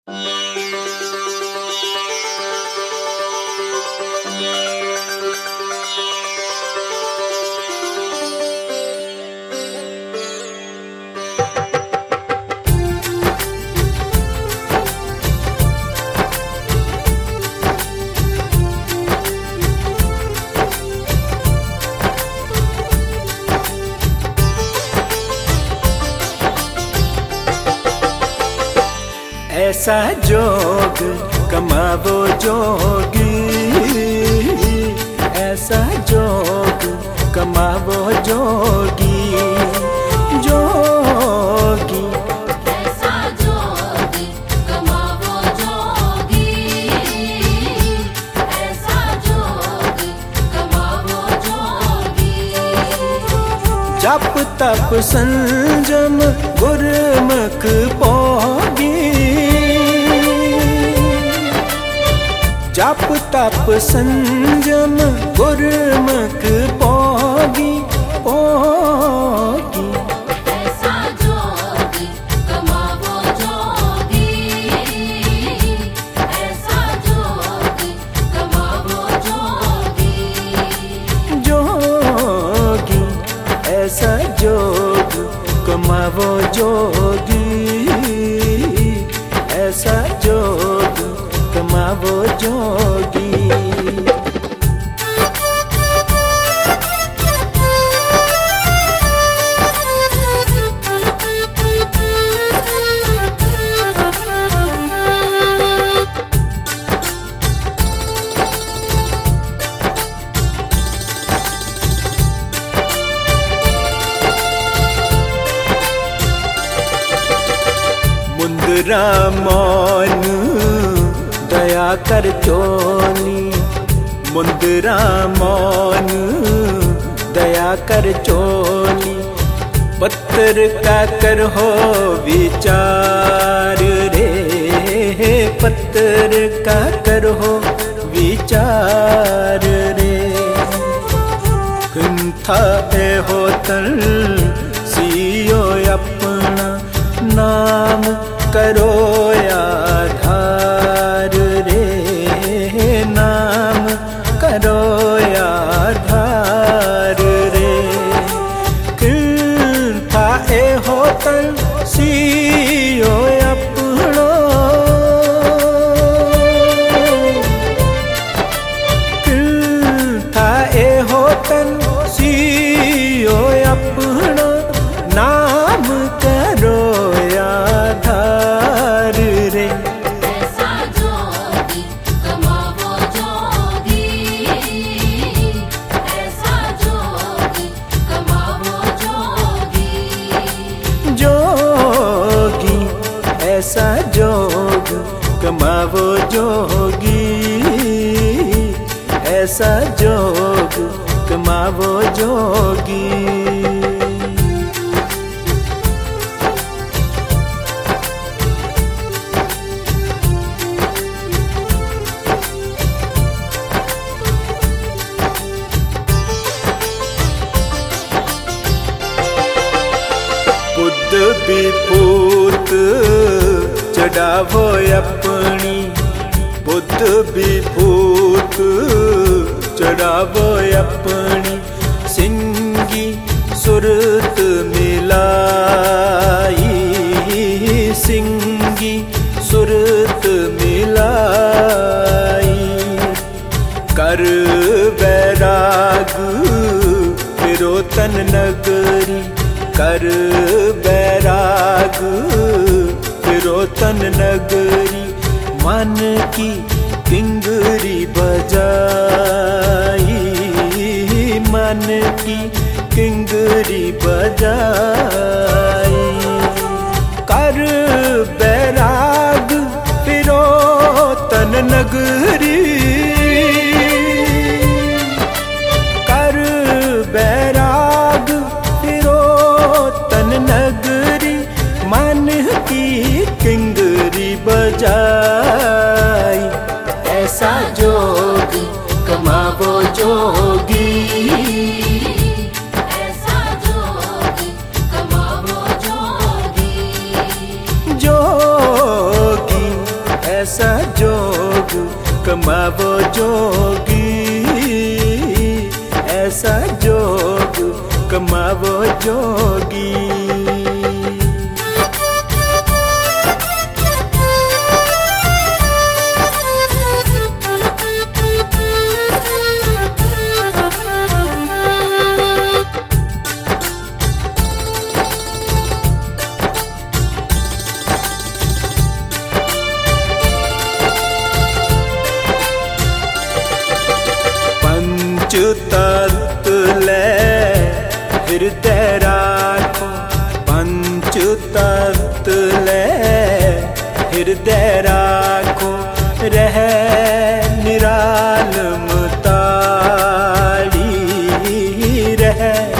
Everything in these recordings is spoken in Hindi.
ऐसा जोग कमावो जोगी, ऐसा जोग कमावो जोगी, जोगी ऐसा जोग कमावो जोगी, ऐसा जोग कमावो जोगी। जप तप संजम गुरमुख पोगी, जप तप संजम गुरमुख पोगी, पोगी ऐसा जोग कमावो जोगी, ऐसा जोग कमावो जोगी। जोगी ऐसा जोग कमावो जोगी, ऐसा जोग कमावो जोगी। मुंदरा मौन दया कर चोनी, मुंदरा मौन दया कर चोनी। पत्थर का कर हो विचार रे, पत्थर का कर हो विचार रे। कुंठा ए हो तल सियो अपना नाम करो आधार रे, नाम करो आधार रे। कुंठा ए हो तल सियो अपना, कुंठा ए हो तल सियो अपना नाम करो आधार रे। ऐसा जोग कमावो जोगी, ऐसा जोग कमावो जोगी। जोगी ऐसा जोग कमावो जोगी, ऐसा जोग कमावो जोगी। बुद्ध विभूत चढ़ावो अपनी, बुद्ध विभूत चढ़ावो अपनी। सिंगी सुरत मिलाई, सिंगी सुरत मिलाई। कर बैराग फिरो तन नगरी, कर बैराग फिरो तन नगरी। मन की किंगरी बजाई, मन की किंगरी बजाई। कर बैराग फिरो तन नगरी, कर बैराग फिरो तन नगरी। मन की किंगरी बजाई, ऐसा जोग कमावो जोगी, ऐसा जोग कमावो जोगी। जोगी कमावो जोगी, ऐसा जोग कमावो जोगी। तत्व ले हृदय राखो, पंच तत्व ले हृदय राखो, रह निरालम ताड़ी, रह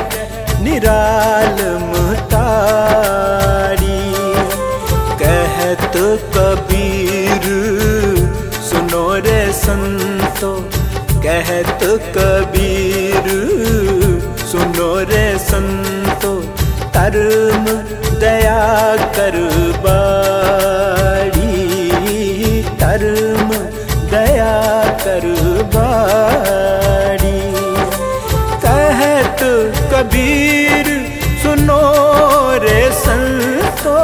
निरालम ताड़ी। कहत कबीर सुनो रे संतो, कहत कबीर सुनो रे संतो, धर्म दया कर बाड़ी, धर्म दया कर बाड़ी। कहत कबीर सुनो रे संतो,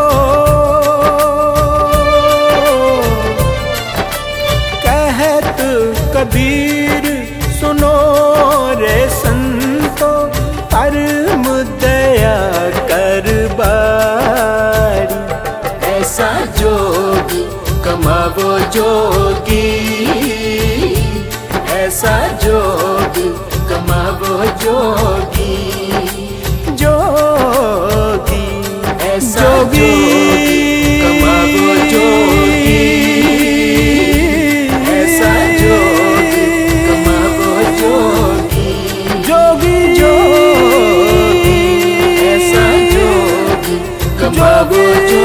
कहत कबीर सुनो रे संतो, धर्म दया कर बाड़ी। ऐसा जोग कमावो जोगी, ऐसा जोग कमावो जोगी, जोगी ऐसा जोगी कमावो जोगी, ऐसा जोग कमावो जोगी, जोगी जोगी ऐसा जोग कमावो जोगी।